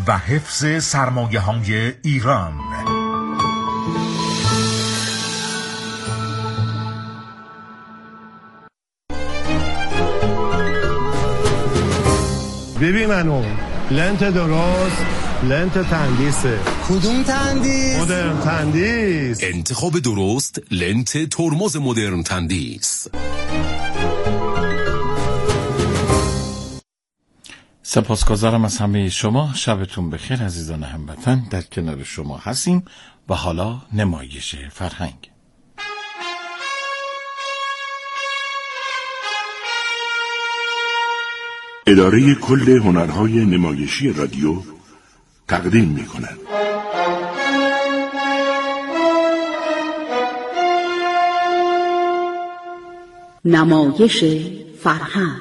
و حفظ سرمایه‌های ایران. ببین منو لنت درست، لنت تندیسه. کدوم تندیس؟ مدرن تندیس. انتخاب درست لنت ترمز مدرن تندیس. سپاسگزارم از همه شما. شبتون بخیر عزیزان هموطن. در کنار شما هستیم و حالا نمایش فرهنگ. اداره کل هنرهای نمایشی رادیو تقدیم می‌کند. نمایش فرهنگ.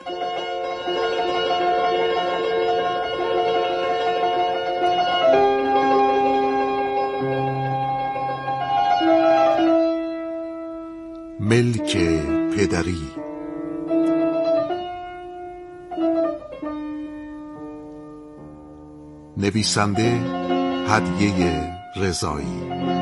ملک پدری. نویسنده هدیه رضایی.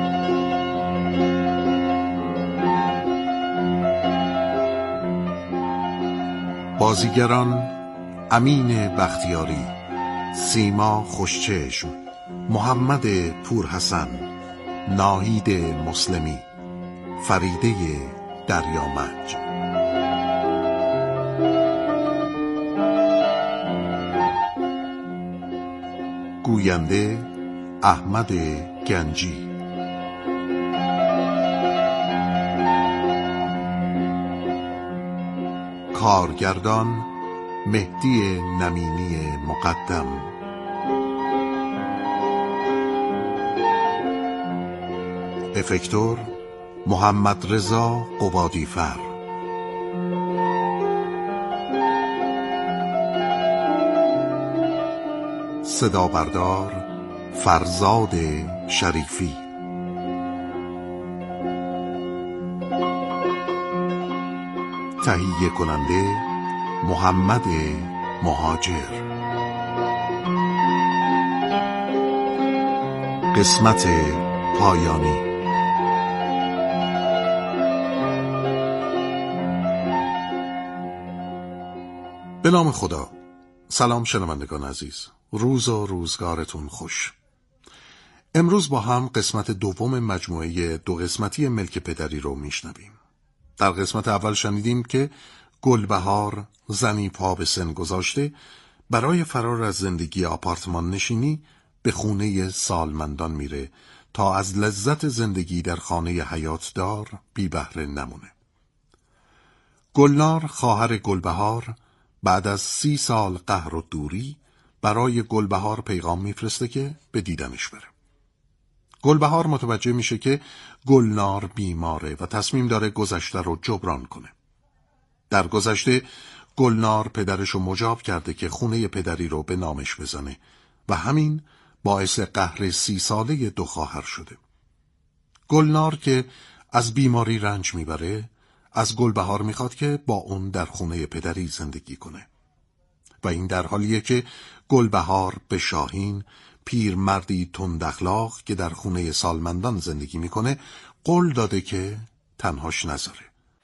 بازیگران: امین بختیاری، سیما خوشچشم، محمد پورحسن، ناهید مسلمی، فریده دریامج. گوینده: احمد گنجی. کارگردان: مهدی نمینی مقدم. افکتور: محمد رضا قبادیفر. صدا بردار: فرزاد شریفی. تهیه کننده: محمد مهاجر. قسمت پایانی. به نام خدا. سلام شنوندگان عزیز، روز و روزگارتون خوش. امروز با هم قسمت دوم مجموعه 2 قسمتی ملک پدری رو میشنویم. در قسمت اول شنیدیم که گلبهار، زنی پا به سن گذاشته، برای فرار از زندگی آپارتمان نشینی به خونه سالمندان میره تا از لذت زندگی در خانه حیاتدار بی بهره نمونه. گلنار، خواهر گلبهار، بعد از 30 سال قهر و دوری برای گلبهار پیغام میفرسته که به دیدنش بره. گلبهار متوجه میشه که گلنار بیماره و تصمیم داره گذشته رو جبران کنه. در گذشته گلنار پدرشو مجاب کرده که خونه پدری رو به نامش بزنه و همین باعث قهر 30 ساله 2 خواهر شده. گلنار که از بیماری رنج میبره از گلبهار میخواد که با اون در خونه پدری زندگی کنه و این در حالیه که گلبهار به شاهین، پیرمردی تند اخلاق که در خونه سالمندان زندگی میکنه، قول داده که تنهاش نذاره.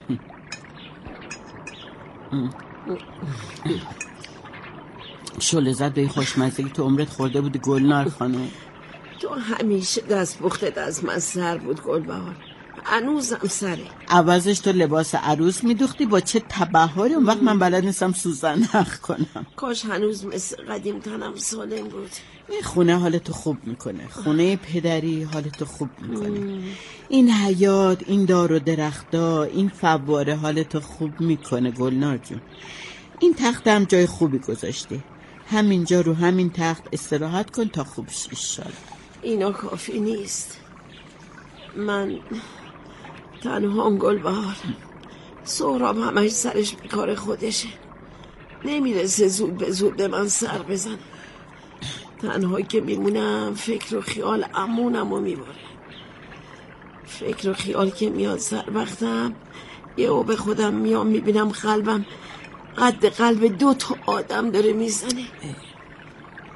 شله زده خوشمزگی تو عمرت خورده بودی گلنار خانم. تو همیشه دست پختت از من سر بود گلبهار، هنوزم سره. عوضش تو لباس عروس میدوختی با چه تبهاری. اون وقت من بلد نیستم سوزن نخ کنم. کاش هنوز مثل قدیم تنم سالم بود. این خونه حالتو خوب میکنه، خونه پدری حالتو خوب میکنه. این حیات، این دار و درختا، این فواره حالتو خوب میکنه گلنار جون. این تخت هم جای خوبی گذاشته، همینجا رو همین تخت استراحت کن تا خوب شی انشالله. اینا کافی نیست. من تنها گلبهار. سهراب همش سرش به کار خودشه، نمیرسه زود به زود به من سر بزن. تنهایی که میمونم فکر و خیال عمونمو میباره. فکر و خیال که میاد سر وقتم، یهو به خودم میام میبینم قلبم قد قلب 2 تا آدم داره میزنه.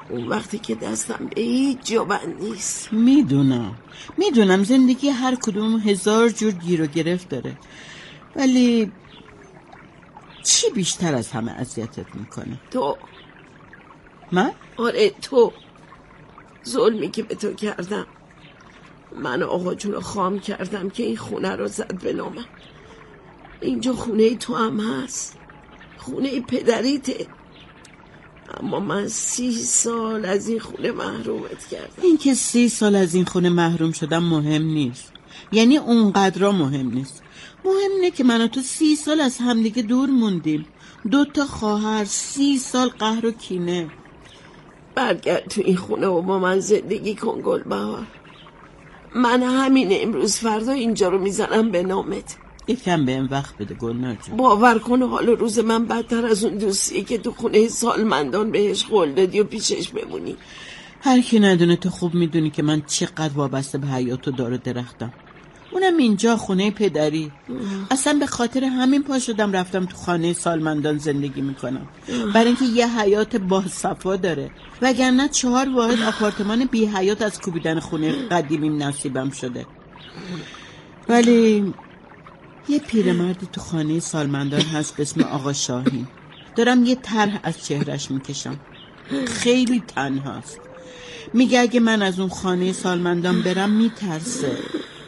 اون وقتی که دستم به هیچ جا بند نیست. میدونم زندگی هر کدوم هزار جور گیر و گرفت داره، ولی چی بیشتر از همه اذیتت میکنه؟ تو. من؟ آره تو. ظلمی که به تو کردم. من آقا جون رو خام کردم که این خونه رو زد به نامم. اینجا خونه تو هم هست، خونه پدریته، اما من 30 سال از این خونه محرومت کردم. این که 30 سال از این خونه محروم شدم مهم نیست، یعنی اونقدر مهم نیست. مهم اینه که من و تو 30 سال از همدیگه دور موندیم، 2 خواهر، 30 سال قهر و کینه. برگرد تو این خونه و با من زندگی کن گلبهار. من همین امروز فردا اینجا رو میزنم به نامت. یکم بهم وقت بده گلنار جون. باور کن حال روز من بدتر از اون دوستیه که تو خونه سالمندان بهش قول دادی و پیشش بمونی. هر کی ندونه تو خوب میدونی که من چقدر وابسته به حیات و دار و درختم، اونم اینجا خونه پدری. اصلا به خاطر همین پا شدم رفتم تو خانه سالمندان زندگی میکنم، برای اینکه یه حیات باصفا داره، وگرنه 4 واحد آپارتمان بی حیات از کوبیدن خونه قدیمیم نصیبم شده. ولی یه پیرمردی تو خانه سالمندان هست به اسم آقا شاهین. دارم یه طرح از چهرش میکشم. خیلی تنهاست. میگه اگه من از اون خانه سالمندان برم میترسه.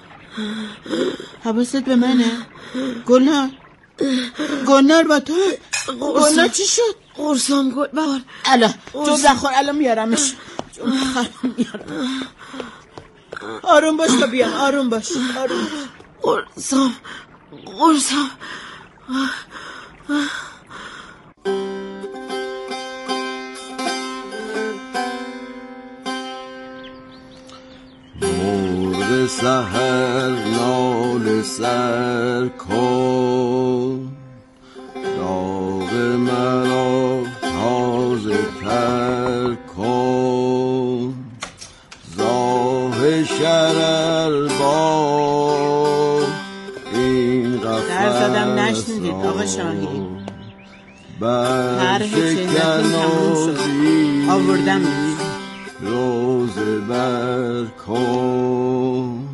حواست به منه؟ گلنار با تو؟ گلنار چی شد؟ قرصام گلبهار. الان جز نخور، الان میارمش. آروم باش تا بیان، آروم باش. قرصام مرغ سحر نال سر کن، داغ مرا تازه تر کن، زاه شرر با این قفص در زدم نشنیدید آقا شاهین. بر شکن آوردم روزه بر کن،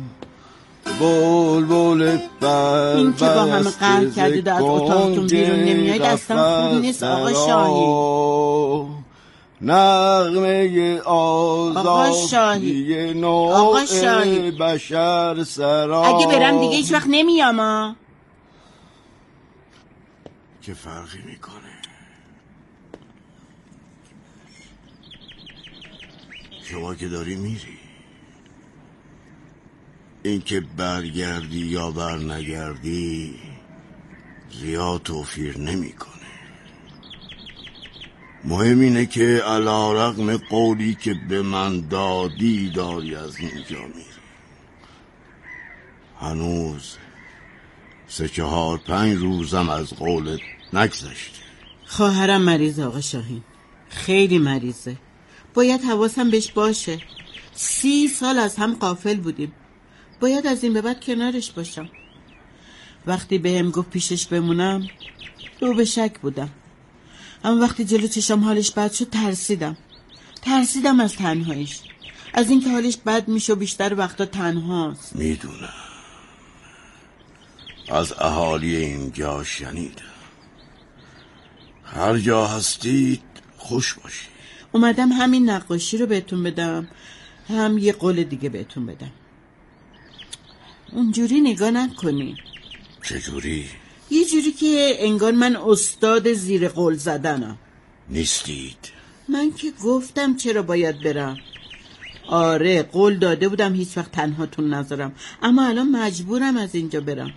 بلبل بر این که با همه قهر کردید از اتاقتون بیرون نمیاید اصلا خوب نیست آقا شاهین. نغمه آزادی نوع بشر سرا. اگه برم دیگه هیچ وقت نمیام. که فرقی میکنه؟ شما که داری میری، این که برگردی یا بر نگردی زیاد توفیر نمیکنه. مهم اینه که علیرغم قولی که به من دادی داری از اینجا میری. هنوز 3-4-5 روزم از قولت نگذشته. خواهرم مریضه آقا شاهین، خیلی مریضه. باید حواسم بهش باشه. 30 سال از هم غافل بودیم، باید از این به بعد کنارش باشم. وقتی بهم گفت پیشش بمونم رو به شک بودم، اما وقتی جلو چشم حالش بد شد ترسیدم از تنهاییش، از اینکه حالش بد میشه و بیشتر وقتا تنهاست. میدونم، از اهالی اینجا شنیدم. هر جا هستید خوش باشید. اومدم همین نقاشی رو بهتون بدم، هم یه قول دیگه بهتون بدم. اونجوری نگاه نکنی. چجوری؟ یه جوری که انگار من استاد زیر قول زدنم. نیستید. من که گفتم چرا باید برم. آره قول داده بودم هیچ وقت تنهاتون نذارم، اما الان مجبورم از اینجا برم.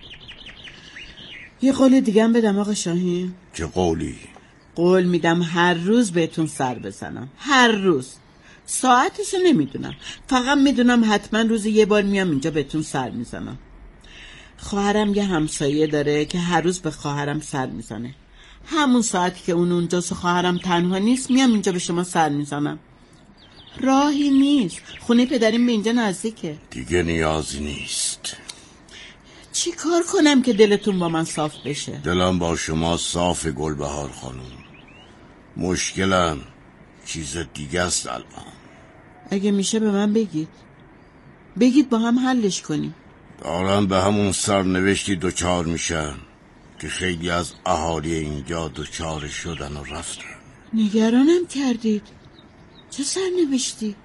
یه قول دیگه هم بدم آقا شاهین. چه قولی؟ قول میدم هر روز بهتون سر بزنم، هر روز. ساعتشو نمیدونم، فقط میدونم حتما روز یه بار میام اینجا بهتون سر میزنم. خواهرم یه همسایه داره که هر روز به خواهرم سر میزنه. همون ساعتی که اون اونجاست و خواهرم تنها نیست میام اینجا به شما سر میزنم. راهی نیست، خونه پدریم به اینجا نزدیکه. دیگه نیازی نیست. چی کار کنم که دلتون با من صاف بشه؟ دلم با شما صاف گلبهار خانم. مشکلم چیز دیگه است الان. اگه میشه به من بگید با هم حلش کنیم. دارن به همون سرنوشتی دچار میشن که خیلی از اهالی اینجا دچار شدن و رفتن. نگرانم کردید. چه سرنوشتی؟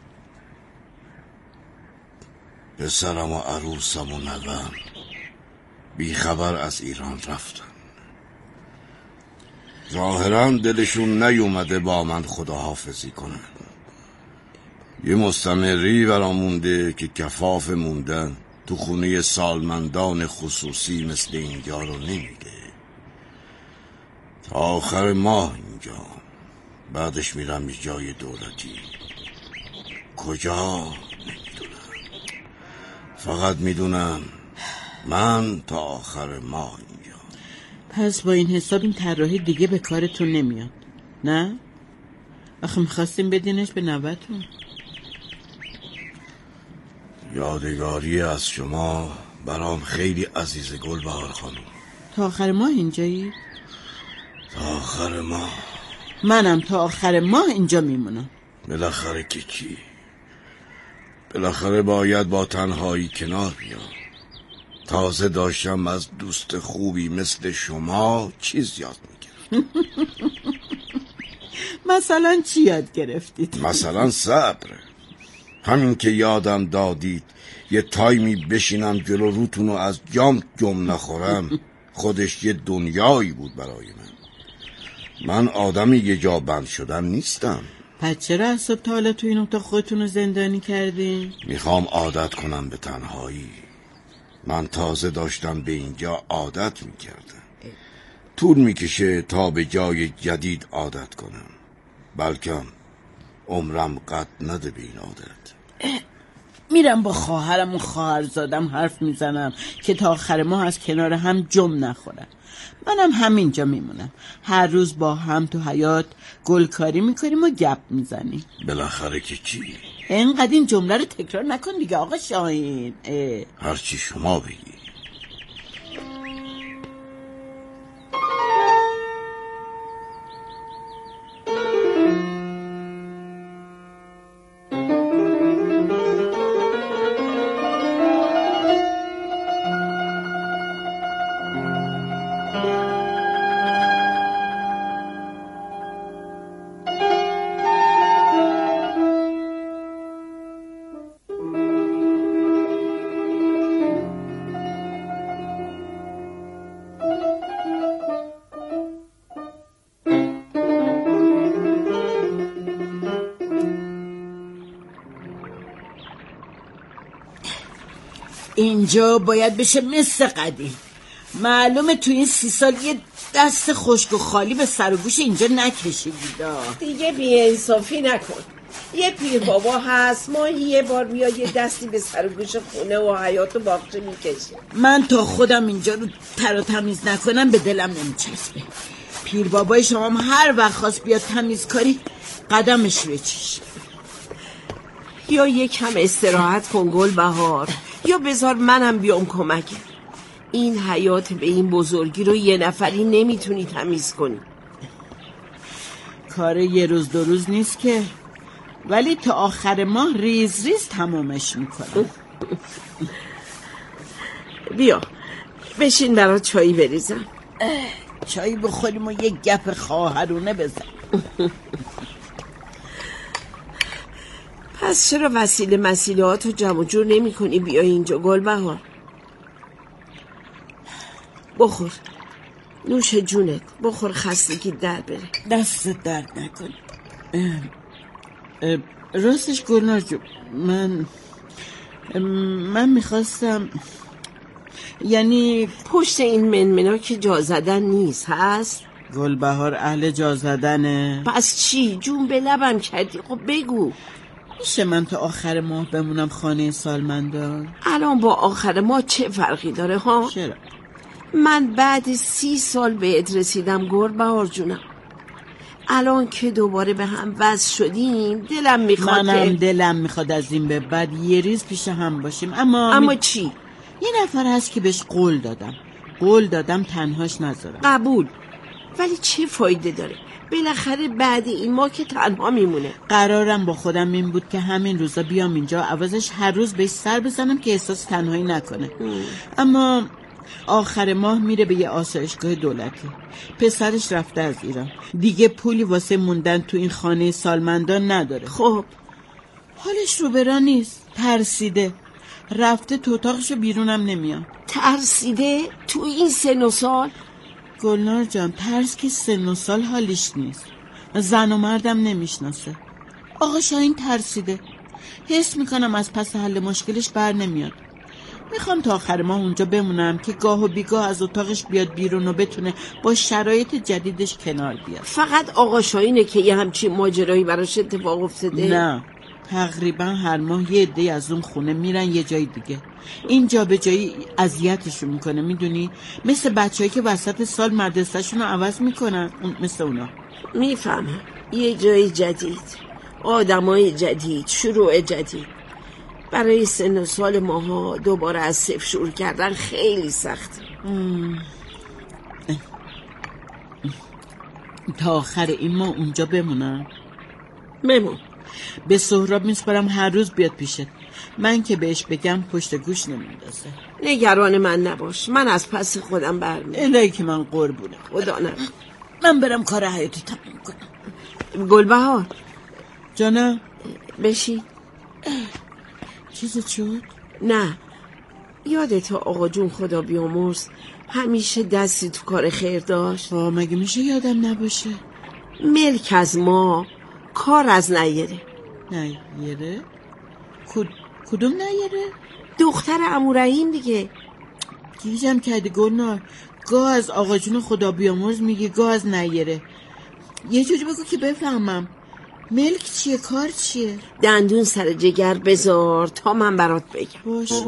پسرم و عروسم و نوام بیخبر از ایران رفتن. ظاهرا دلشون نیومده با من خداحافظی کنن. یه مستمری برامونده که کفاف موندن تو خونه سالمندان خصوصی مثل اینجا رو نمیده. تا آخر ماه اینجا، بعدش میرم یه جای دولتی. کجا نمیدونم، فقط میدونم من تا آخر ماه اینجا. پس با این حساب این طراحی دیگه به کارتون نمیاد، نه؟ آخه میخواستیم بدینش به نوبتون. یادگاری از شما برام خیلی عزیز گلبهار خانم. تا آخر ماه اینجایی؟ تا آخر ماه. منم تا آخر ماه اینجا میمونم. بالاخره که چی؟ بالاخره باید با تنهایی کنار بیام. تازه داشتم از دوست خوبی مثل شما چیز یاد میگیرم. مثلا چی یاد گرفتید؟ مثلا صبر. همین که یادم دادید یه تایمی بشینم جلو روتونو از جام جم نخورم خودش یه دنیایی بود برای من آدمی یه جا بند شدم نیستم. پس چرا از صبح تا حالا تو این اتاق خودتون رو زندانی کردین؟ میخوام عادت کنم به تنهایی. من تازه داشتم به اینجا عادت میکردم. طول میکشه تا به جای جدید عادت کنم. بلکه عمرم قد نده به این عادت. میرم با خواهرم و خواهرزادم حرف میزنم که تا آخر ماه از کنار هم جم نخورن. منم همینجا میمونم. هر روز با هم تو حیاط گلکاری میکنیم و گپ میزنیم. بالاخره که چی؟ اینقدر این جمله رو تکرار نکن دیگه آقا شاهین. هرچی شما بگی. اینجا باید بشه مثل قدیم. معلومه تو این 30 سال یه دست خشک و خالی به سر و گوش اینجا نکشیدید. دیگه بی‌انصافی نکن. یه پیر بابا هست ماهی یه بار میاد یه دستی به سر و گوش خونه و حیاط و باغچه میکشه. من تا خودم اینجا رو تر و تمیز نکنم به دلم نمیچسبه. پیر بابای شما هم هر وقت خواست بیاد تمیز کاری قدمش روی چشم. یا یکم استراحت کن گلبهار، یا بذار منم بیام کمکت. این حیاط به این بزرگی رو یه نفری نمیتونی تمیز کنی. کار یه روز دو روز نیست که، ولی تا آخر ماه ریز ریز تمامش میکنم. بیا بشین برات چایی بریزم. چایی بخوریم و یک گپ خواهرونه بزن. پس چرا وسیله هاتو جمع جور نمی کنی بیا اینجا گلبهار؟ بخور نوش جونت، بخور خستگی در بره. دست درد نکن. راستش گلنار جو، من میخواستم، یعنی پشت این منمنا که جا زدن نیست هست؟ گلبهار اهل جا زدنه. پس چی؟ جون به لبم کردی، خب بگو. میشه من تا آخر ماه بمونم خانه سالمندان؟ الان با آخر ماه چه فرقی داره ها؟ چرا؟ من بعد 30 سال بهت رسیدم گلبهار جونم. الان که دوباره به هم وصل شدیم دلم میخواد. منم دلم میخواد از این به بعد یه ریز پیش هم باشیم. اما چی؟ یه نفر هست که بهش قول دادم تنهاش نذارم. قبول، ولی چه فایده داره؟ بالاخره بعد این ما که تنها میمونه. قرارم با خودم این بود که همین روزا بیام اینجا، عوضش هر روز بهش سر بزنم که احساس تنهایی نکنه. اما آخر ماه میره به یه آسایشگاه دولتی. پسرش رفته از ایران، دیگه پولی واسه موندن تو این خانه سالمندان نداره. خب حالش رو برا نیست، ترسیده، رفته تو اتاقشو بیرونم نمیاد. ترسیده؟ تو این سن و سال؟ گلنار جان، ترس که سن و سال حالیش نیست، زن و مردم نمیشناسه. آقا شاهین ترسیده، حس میکنم از پس حل مشکلش بر نمیاد. میخوام تا آخر ماه اونجا بمونم که گاه و بیگاه از اتاقش بیاد بیرون و بتونه با شرایط جدیدش کنار بیاد. فقط آقا شاهینه که یه همچین ماجرایی براش اتفاق افتاده؟ نه، تقریبا هر ماه یه عده از اون خونه میرن یه جای دیگه. این جا به جایی اذیتشون میکنه، میدونی؟ مثل بچه‌ای که وسط سال مدرسه‌شون رو عوض میکنن، مثل اونا. میفهمم، یه جای جدید، آدمای جدید، شروع جدید. برای سن و سال ماها دوباره از صفر شروع کردن خیلی سخته. تا آخر این ماه اونجا بمونم؟ بمون. به سهراب میسپارم هر روز بیاد پیشت. من که بهش بگم پشت گوش نمیندازه. نگران من نباش، من از پس خودم برمیام. الهی که من قربونه خدا نه. من برم کار حیاتی تموم کنم. گلبهار جانم، بشی. چیزی شد؟ نه، یادت آقا جون خدا بیامرز همیشه دستی تو کار خیر داشت؟ مگه میشه یادم نباشه؟ ملک از ما، کار از نیره. نیره؟ کدوم نیره؟ دختر عمو رحیم دیگه. گیجم کردی گلنار، گاه از آقا جون خدا بیامرز میگی، گاه از نیره. یه جوری بگو که بفهمم. ملک چیه؟ کار چیه؟ دندون سر جگر بذار تا من برات بگم. باشه.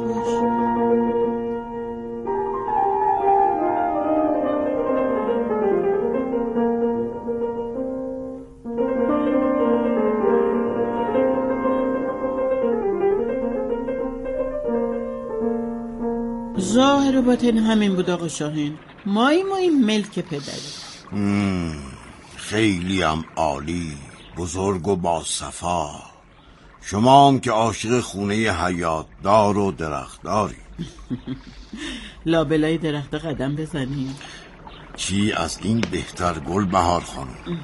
ظاهر و باطن همین بود آقا شاهین. مایی ملک پدری. خیلی هم عالی، بزرگ و با صفا. شما هم که عاشق خونه حیات دار و درختداری. لابلای درخت قدم بزنیم. چی از این بهتر گلبهار خانم؟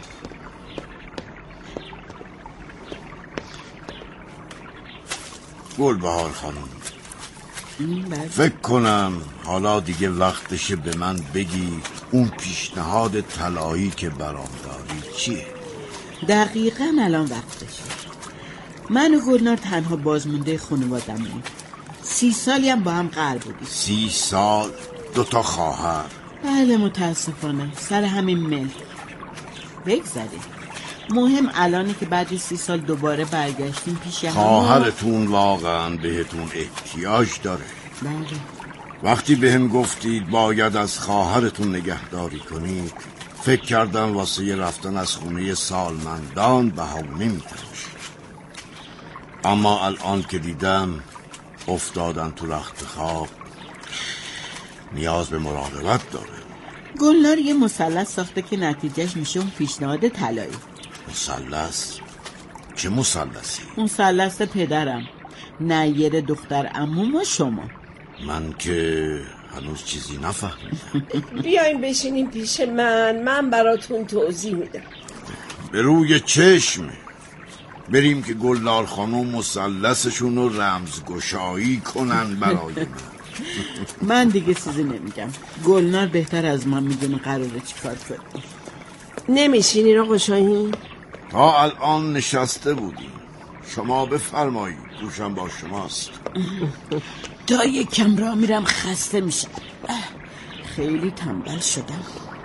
گلبهار خانم، فکر کنم حالا دیگه وقتشه به من بگی اون پیشنهاد طلایی که برام داری چیه؟ دقیقاً الان وقتشه. من و گلنار تنها بازمونده خانوادمونیم. 30 سالی هم با هم قرار بودیم. 30 سال؟ 2 خواهر؟ بله متاسفانه، سر همین ملک. بگذاریم. مهم الانه که بعد 30 سال دوباره برگشتیم پیش هم. خواهرتون واقعا بهتون احتیاج داره. بله. وقتی بهم گفتید باید از خواهرتون نگهداری کنید، فکر کردم واسه رفتن از خونه سالمندان بهونه می‌تراشید. اما الان که دیدم افتادن تو رخت خواب، نیاز به مراقبت داره. گلنار یه مثلث ساخته که نتیجهش میشه اون پیشنهاد طلایی. مثلث؟ چه مثلثی؟ مثلث پدرم، نیر دختر عموم و شما. من که هنوز چیزی نفهمیدم. بیاین بشینین پیش من براتون توضیح میدم. به روی چشم بریم که گلنار خانم مثلثشون رو رمزگشایی کنن برای من دیگه چیزی نمیگم. گلنار بهتر از من میدونه قراره چی کار کنیم. نمیشینین آقا شاهین؟ تا الان نشسته بودیم، شما بفرمایید، دوشم با شماست. تا یک کم راه میرم خسته میشم، خیلی تنبل شدم.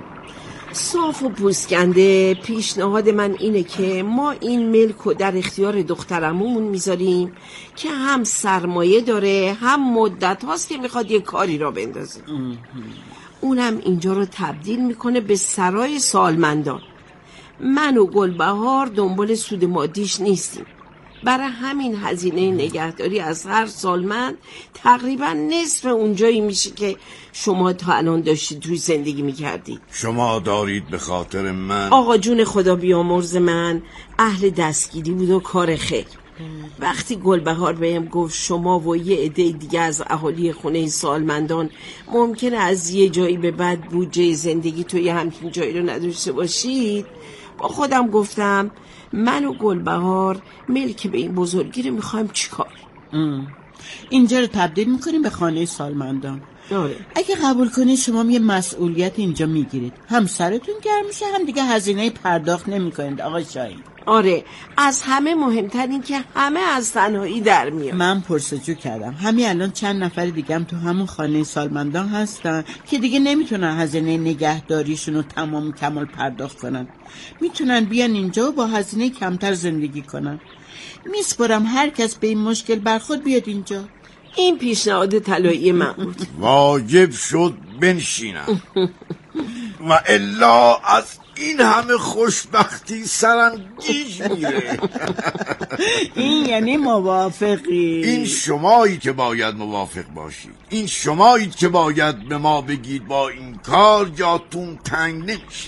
صاف و پوسکنده پیشنهاد من اینه که ما این ملک رو در اختیار دخترمون میذاریم که هم سرمایه داره هم مدت هاست که میخواد یه کاری را بندازه. اونم اینجا رو تبدیل میکنه به سرای سالمندان. من و گلبهار دنبال سود مادیش نیستیم، برای همین هزینه نگهداری از هر سالمند تقریبا نصف اونجایی میشه که شما تا الان داشتید توی زندگی میکردید. شما دارید به خاطر من. آقا جون خدا بیامرز من اهل دستگیری بود و کار خیر. وقتی گلبهار بهم گفت شما و یه عده دیگه از اهالی خونه سالمندان ممکنه از یه جایی به بعد بودجه زندگی توی همچین جایی رو نداشته باشید، با خودم گفتم من و گلبهار ملک به این بزرگی رو میخوایم چیکار؟ اینجا رو تبدیل میکنیم به خانه سالمندان. آره. اگه قبول کنید شما یه مسئولیت اینجا میگیرید، هم سرتون گرم میشه هم دیگه هزینه پرداخت نمیکنید آقا شاهین. آره، از همه مهمتر این که همه از تنهایی در میان. من پرسجو کردم، همین الان چند نفر دیگه هم تو همون خانه سالمندان هستن که دیگه نمیتونن هزینه نگهداریشون رو تمام کمال پرداخت کنن، میتونن بیان اینجا و با هزینه کمتر زندگی کنن. میسپرم هر کس به این مشکل برخورد بیاد اینجا. این پیشنهاد طلایی من بود. واجب شد بنشینم و الا از این همه خوشبختی سرم گیج میره. این یعنی موافقی؟ این شمایید که باید موافق باشید. این شمایید که باید به ما بگید با این کار جاتون تنگ نمیشه.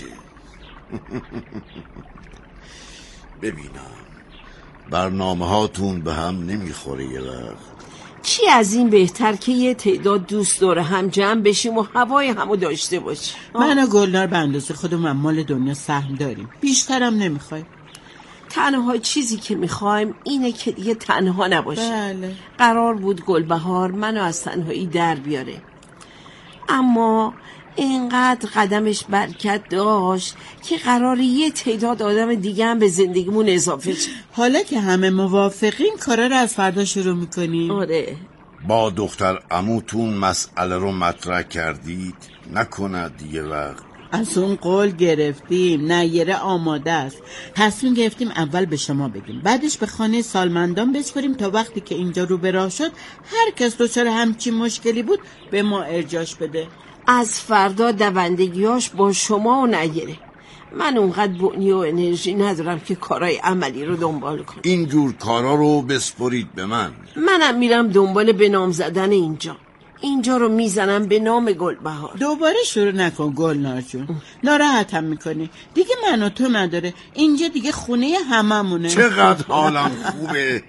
ببینم برنامه هاتون به هم نمیخوره یه وقت. چی از این بهتر که یه تعداد دوست داره هم جمع بشیم و هوای همو داشته باشیم. من و گلنار به اندازه خودمون مال دنیا سهم داریم، بیشترم نمیخوایم. تنها چیزی که میخوایم اینه که دیگه تنها نباشیم. بله. قرار بود گلبهار منو از تنهایی در بیاره، اما اینقدر قدمش برکت داشت که قراره یه تعداد آدم دیگه هم به زندگیمون اضافه شه. حالا که همه موافقین کارا رو از فردا شروع میکنیم. آره. با دختر عموتون مسئله رو مطرح کردید؟ نکند دیگه وقت. از اون قول گرفتیم، نیره آماده است. تصمیم گرفتیم اول به شما بگیم، بعدش به خانه سالمندان بسپریم تا وقتی که اینجا رو به راه شد هر کس دچار همچین مشکلی بود به ما ارجاش بده. از فردا دوندگیاش با شما و نیره. من اونقدر بنی و انرژی ندارم که کارهای عملی رو دنبال کنم. اینجور کارا رو بسپرید به منم میرم دنبال به نام زدن اینجا رو میزنم به نام گلبهار. دوباره شروع نکن گلنار جون، ناراحتم میکنی. دیگه من و تو نداره، اینجا دیگه خونه هممونه. چقدر حالم خوبه.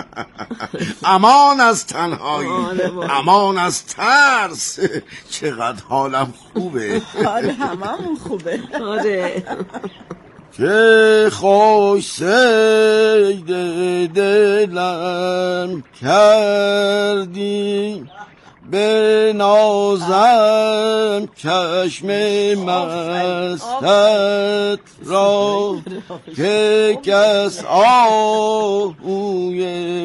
امان از تنهایی، امان از ترس. چقدر حالم خوبه. حال هممون خوبه. آره. چه خوش سید دلم کردی، به نازم چشم مستت را که کس آهوی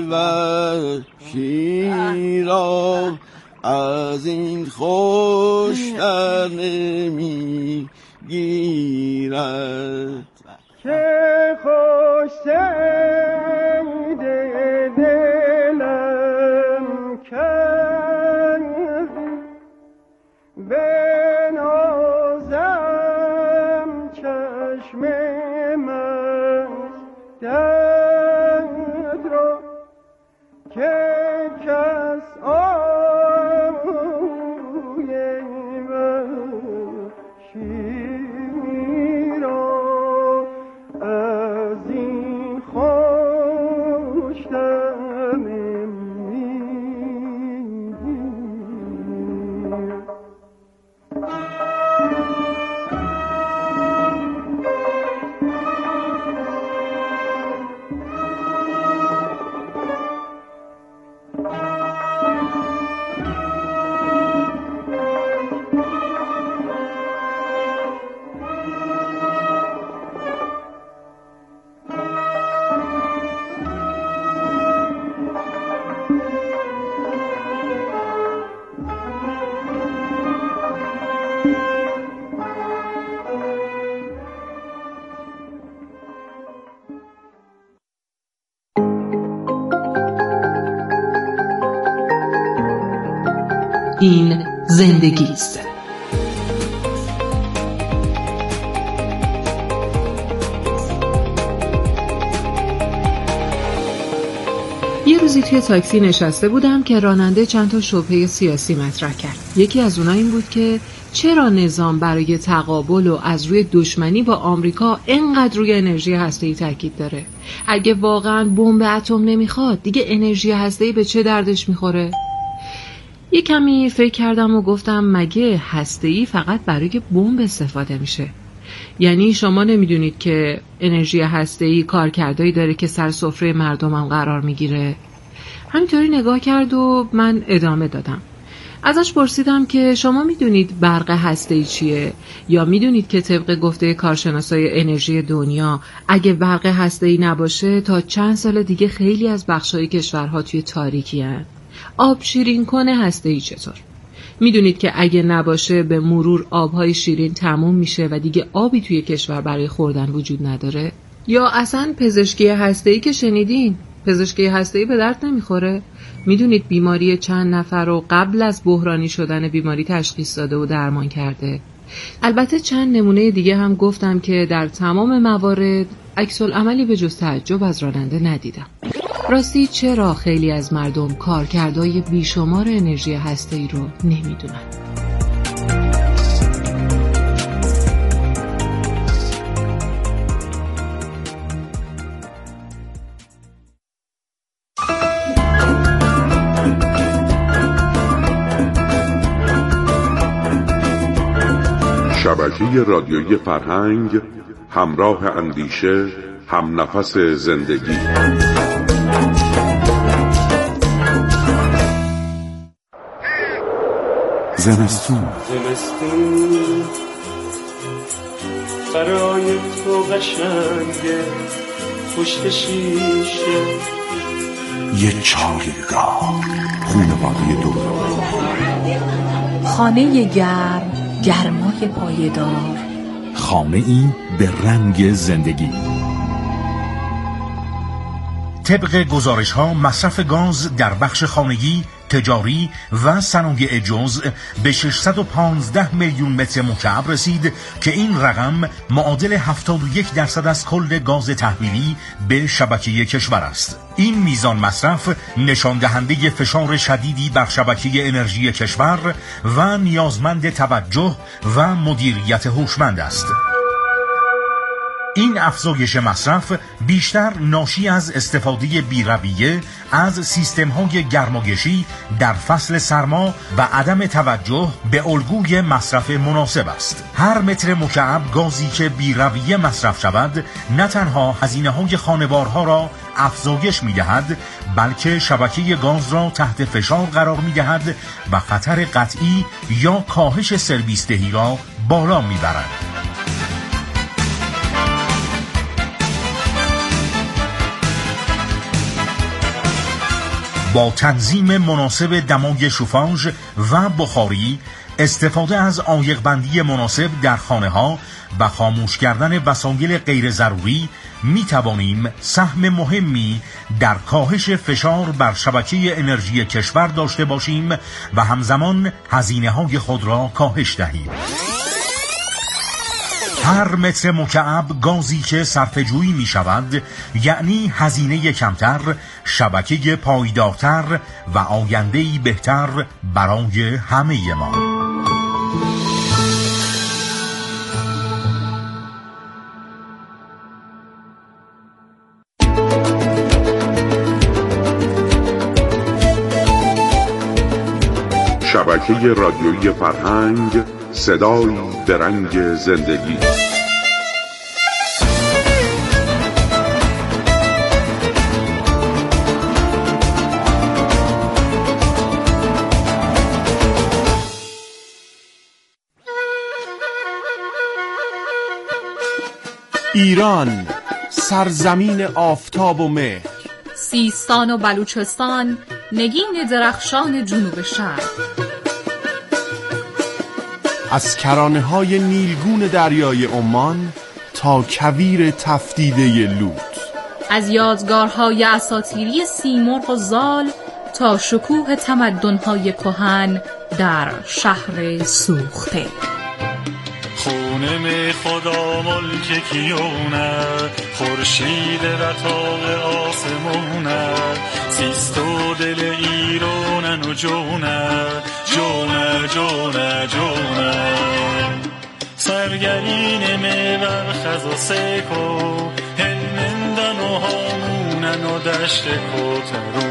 وحشی را از این خوشتر نمی گیرد. چه خوش سید دلم کردی، به نازم چشم مستت را که کس آهوی وحشی را از این خوشتر نمیگیرد. این زندگی است. یه روزی توی تاکسی نشسته بودم که راننده چند تا شبهه سیاسی مطرح کرد. یکی از اونها این بود که چرا نظام برای تقابل و از روی دشمنی با آمریکا اینقدر روی انرژی هسته‌ای تاکید داره؟ اگه واقعاً بمب اتم نمیخواد، دیگه انرژی هسته‌ای به چه دردش میخوره؟ یه کمی فکر کردم و گفتم مگه هسته‌ای فقط برای بمب استفاده میشه؟ یعنی شما نمیدونید که انرژی هسته‌ای کارکردایی داره که سر سفره مردمم قرار میگیره؟ همینطوری نگاه کرد و من ادامه دادم. ازش پرسیدم که شما میدونید برق هسته‌ای چیه؟ یا میدونید که طبق گفته کارشناسای انرژی دنیا اگه برق هسته‌ای نباشه تا چند سال دیگه خیلی از بخشای کشورها توی تاریکی هستند؟ آب شیرین کنه هسته‌ای چطور؟ میدونید که اگه نباشه به مرور آبهای شیرین تموم میشه و دیگه آبی توی کشور برای خوردن وجود نداره؟ یا اصلا پزشکی هسته‌ای که شنیدین، پزشکی هسته‌ای به درد نمیخوره؟ میدونید بیماری چند نفر رو قبل از بحرانی شدن بیماری تشخیص داده و درمان کرده؟ البته چند نمونه دیگه هم گفتم که در تمام موارد عکس العملی به جز تعجب از راننده ندیدم. راستی چرا خیلی از مردم کارکردهای بیشمار انرژی هسته‌ای رو نمیدونن؟ شبکه رادیویی فرهنگ، همراه اندیشه، هم نفس زندگی. زمستون برای تو قشنگه، پشت شیشه یه چایگاه، خونواده دور، خانه گرم، گرمای پایدار، خانه ای به رنگ زندگی. طبق گزارش ها مصرف گاز در بخش خانگی، تجاری و صنایع جزء به 615 میلیون متر مکعب رسید که این رقم معادل 71% از کل گاز تحویلی به شبکه کشور است. این میزان مصرف نشان دهنده فشار شدیدی بر شبکه انرژی کشور و نیازمند توجه و مدیریت هوشمند است. این افزایش مصرف بیشتر ناشی از استفاده بی‌رویه از سیستم‌های گرمایشی در فصل سرما و عدم توجه به الگوی مصرف مناسب است. هر متر مکعب گازی که بی‌رویه مصرف شود نه تنها هزینه‌های خانوارها را افزایش می‌دهد، بلکه شبکه گاز را تحت فشار قرار می‌دهد و خطر قطعی یا کاهش سرویس دهی را بالا می‌برد. با تنظیم مناسب دمای شوفاژ و بخاری، استفاده از عایق‌بندی مناسب در خانه‌ها و خاموش کردن وسایل غیر ضروری می توانیم سهم مهمی در کاهش فشار بر شبکه انرژی کشور داشته باشیم و همزمان هزینه‌های خود را کاهش دهیم. هر متر مکعب گازی که صرفه‌جویی می شود یعنی هزینه کمتر، شبکه پایدارتر و آینده‌ای بهتر برای همه ما. شبکه رادیویی فرهنگ، صدایی به رنگ زندگی. ایران، سرزمین آفتاب و مهر، سیستان و بلوچستان، نگین درخشان جنوب شرق، از کرانه‌های نیلگون دریای عمان تا کویر تفدیده لوط، از یادگارهای اساطیری سیمرغ و زال تا شکوه تمدن‌های کهن در شهر سوخته. خونه می خدا ملک کیونه، خورشید رتاق آسمونه، سیستو دل ایرانن و جونه جونه جونه جونه سرگرین میور خز و سکو هلمندن و هامونن و دشت کترو